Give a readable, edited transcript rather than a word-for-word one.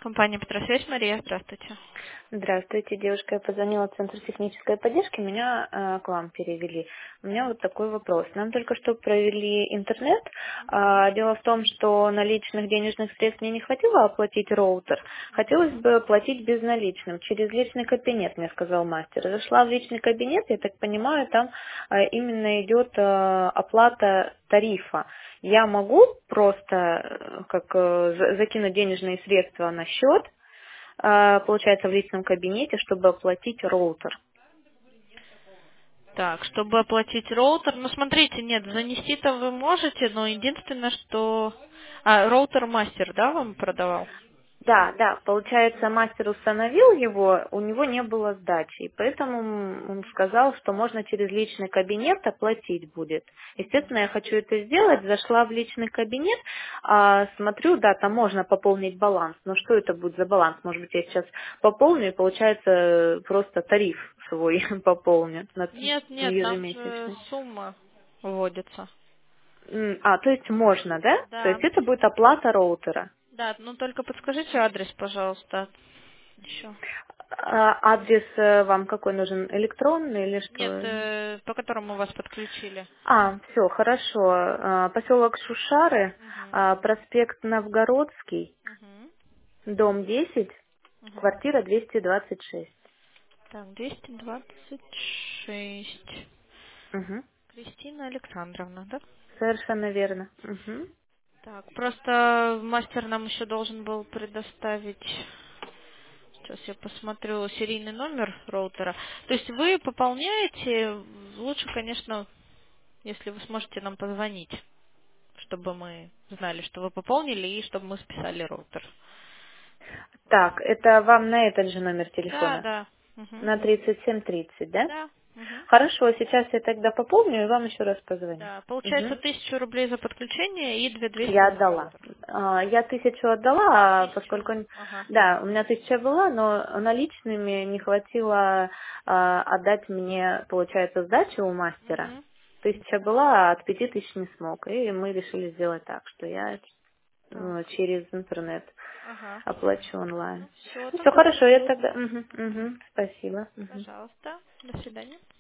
Компания «Петросвязь», Мария, здравствуйте. Здравствуйте, девушка. Я позвонила в Центр технической поддержки, меня к вам перевели. У меня вот такой вопрос. Нам только что провели интернет. Дело в том, что наличных денежных средств мне не хватило оплатить роутер. Хотелось бы платить безналичным, через личный кабинет, мне сказал мастер. Зашла в личный кабинет, я так понимаю, там именно идет оплата тарифа. Я могу просто закинуть денежные средства на счет, получается, в личном кабинете, чтобы оплатить роутер. Так, чтобы оплатить роутер, ну смотрите, нет, занести-то вы можете, но единственное, что... роутер мастер, да, вам продавал? Да, да, получается, мастер установил его, у него не было сдачи, и поэтому он сказал, что можно через личный кабинет оплатить будет. Естественно, я хочу это сделать, зашла в личный кабинет, смотрю, да, там можно пополнить баланс, но что это будет за баланс? Может быть, я сейчас пополню, и получается просто тариф свой пополню Нет, нет, там же ежемесячный. сумма вводится. То есть можно, да? То Да, есть это будет оплата роутера. да, ну только подскажите адрес, пожалуйста, еще. Адрес вам какой нужен? Электронный или Нет, что? по которому вас подключили. Все, хорошо. Поселок Шушары, Угу, проспект Новгородский, угу, дом 10, угу. квартира 226. Так, 226. Угу. Кристина Александровна, да? Совершенно верно. Угу. Так, просто мастер нам еще должен был предоставить, сейчас я посмотрю, серийный номер роутера. То есть вы пополняете, лучше, конечно, если вы сможете нам позвонить, чтобы мы знали, что вы пополнили и чтобы мы списали роутер. Так, это вам на этот же номер Да, телефона? да. Мгм. На 3730, да? Да. Мгм. Хорошо, сейчас я тогда пополню и вам еще раз позвоню. Да. Получается Угу. 1000 рублей за подключение и 2200 Я за отдала. роутер. Я 1000 отдала, 1000. поскольку, Ага. да, у меня 1000 была, но наличными не хватило отдать мне, получается, сдачу у мастера. Мгм. 1000 была, а от 5000 не смог. И мы решили сделать так, что я Так. через интернет Ага. оплачу онлайн. Ну все, Ну, все тогда хорошо, я жду. тогда... Мгм, мгм, спасибо. Мгм. Пожалуйста. До свидания.